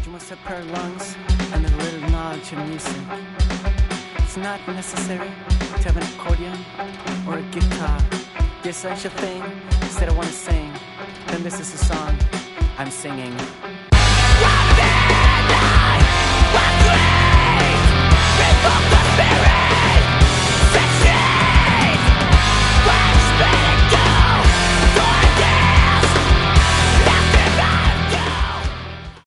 You must have a pair of lungs and a little knowledge of music. It's not necessary to have an accordion or a guitar. The essential thing is that I want to sing. Then this is a song I'm singing.